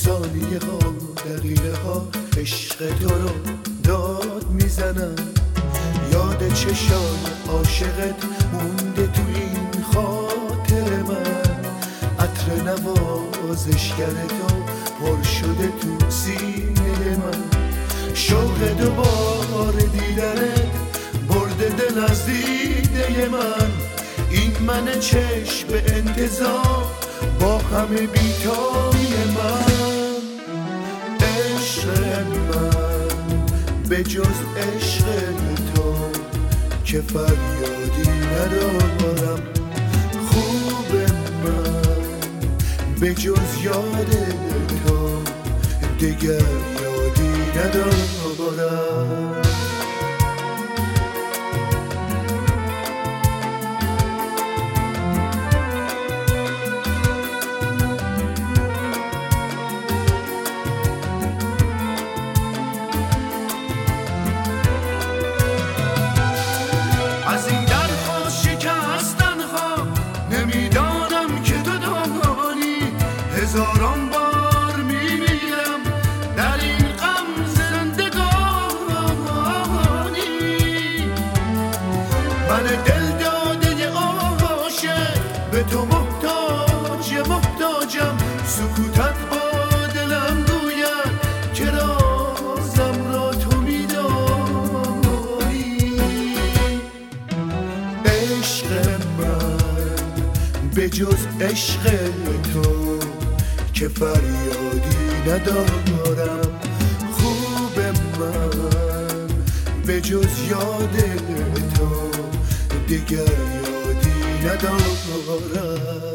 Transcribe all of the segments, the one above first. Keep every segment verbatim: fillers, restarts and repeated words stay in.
ثانیه ها دقیقه ها عشق تو رو داد میزنم. یاد چشای عاشقت مونده تو این خاطر من. عطر نوازشگر تو پر شده تو سینه من. شوق دوباره دیدنت برده دل از دیده من. این من چشم به انتظار با همه بیتابی من. عشق من به جز عشق تو که فریادی ندارم. خوب من به جز یاد تو دیگر یادی ندارم. از این درخواست شکستن ها نمیدانم که تو دانی. هزاران بار میمیرم در این غم زندگانی. من دل داده عاشق به تو محتاج محتاجم. سکوتت با دلم گوید که رازم را تو میدانی. به جز عشق تو که فریادی ندارم. خوب من به جز یاد تو دیگر یادی ندارم.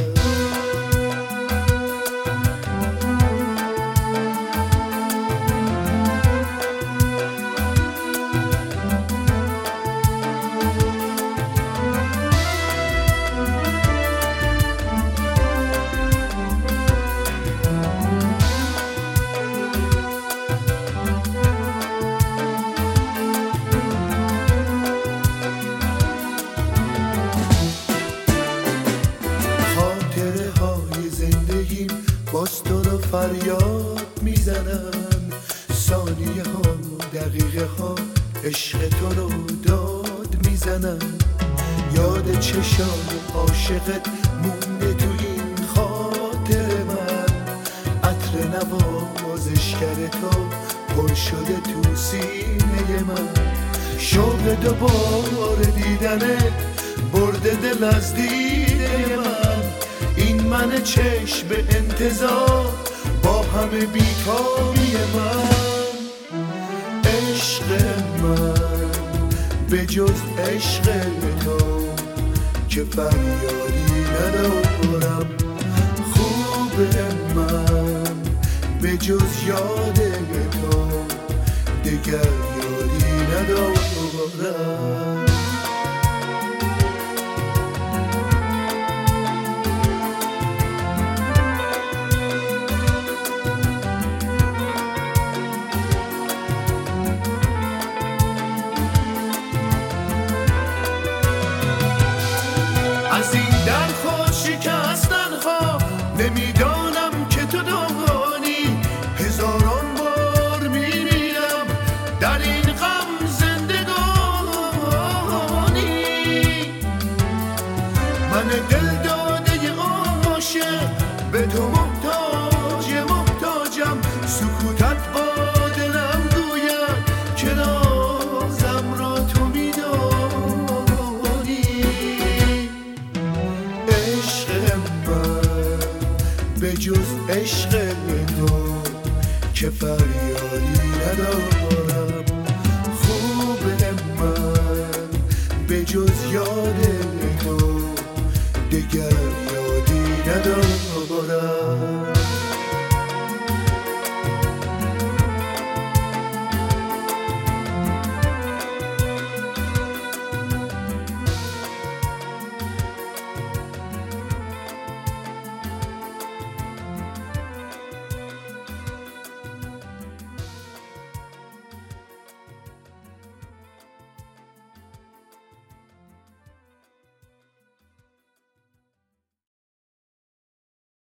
باز تو رو فریاد میزنم. ثانیه ها دقیقه ها عشق تو رو داد میزنم. یاد چشام عاشقت مونده تو این خاطر من. عطر نوازشگر تو پر شده تو سینه من. شوق دوباره دیدنت برده دل از دیده من. این من چشم به انتظار با همه بیتابی من. عشق من به جز عشق تو که فریادی ندارم. خوب من به جز یاد تو دیگر یادی ندارم. از این درخواست شکستن ها نمیدانم که تو دانی. هزاران بار میمیرم در این غم زندگانی. من دل داده عاشق به تو محتاج محتاجم. سکوتت با دلم گوید که رازم را تو میدانی. به جز عشق تو که فریادی ندارم. خوب من به جز یاد تو دیگر یادی ندارم.